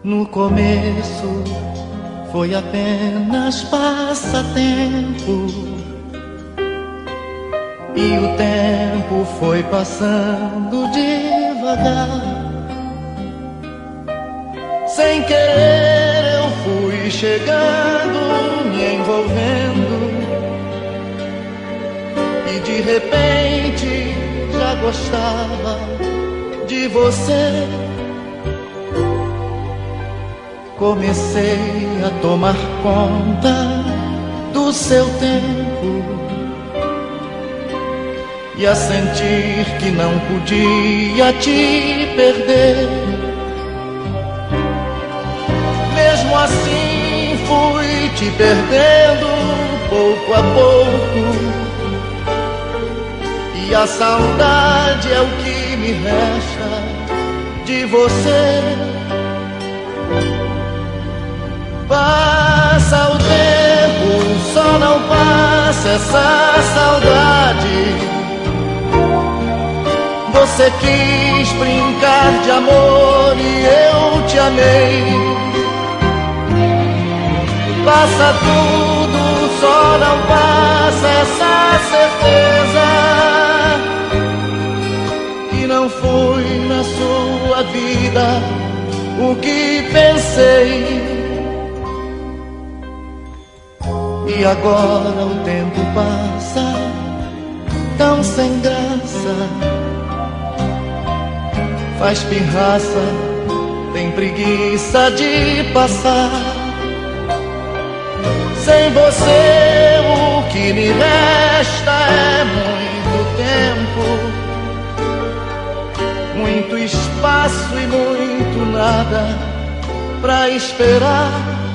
No começo foi apenas passatempo, e o tempo foi passando devagar. Sem querer eu fui chegando, me envolvendo, e de repente já gostava de você. Comecei a tomar conta do seu tempo e a sentir que não podia te perder. Mesmo assim fui te perdendo pouco a pouco, e a saudade é o que me resta de você. Passa o tempo, só não passa essa saudade. Você quis brincar de amor e eu te amei. Passa tudo, só não passa essa certeza que não fui na sua vida o que pensei. E agora o tempo passa tão sem graça, faz pirraça, tem preguiça de passar. Sem você o que me resta é muito tempo, muito espaço e muito nada pra esperar.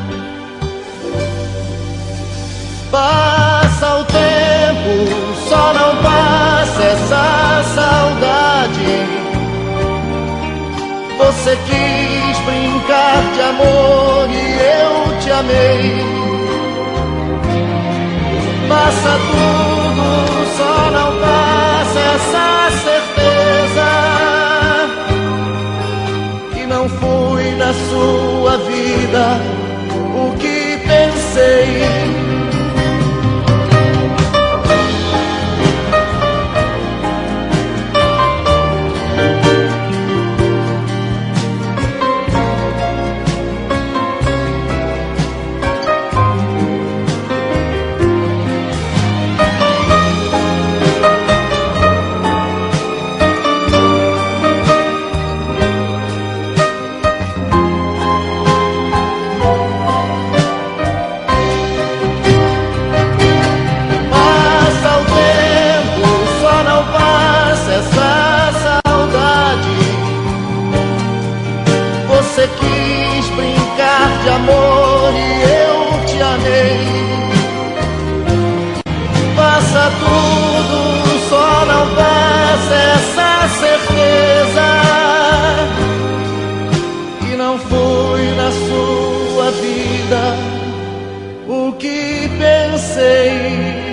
Passa o tempo, só não passa essa saudade. Você quis brincar de amor e eu te amei. Passa tudo, só não passa essa certeza que não fui na sua vida o que pensei. Você quis brincar de amor e eu te amei. Passa tudo, só não passa essa certeza que não fui na sua vida o que pensei.